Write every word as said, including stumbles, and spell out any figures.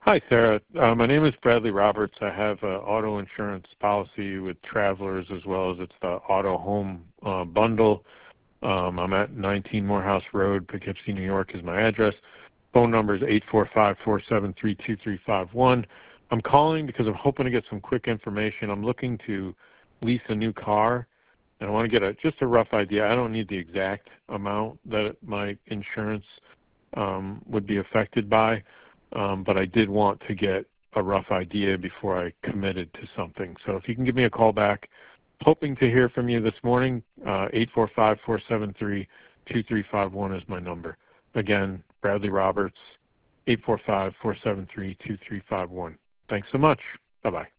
Hi, Sarah. Uh, my name is Bradley Roberts. I have an auto insurance policy with Travelers as well as it's the auto home uh, bundle. Um, I'm at nineteen Morehouse Road, Poughkeepsie, New York is my address. Phone number is eight four five, four seven three, two three five one. I'm calling because I'm hoping to get some quick information. I'm looking to lease a new car, and I want to get a, just a rough idea. I don't need the exact amount that my insurance um, would be affected by. Um, but I did want to get a rough idea before I committed to something. So if you can give me a call back, hoping to hear from you this morning, uh, eight four five, four seven three, two three five one is my number. Again, Bradley Roberts, eight four five, four seven three, two three five one. Thanks so much. Bye-bye.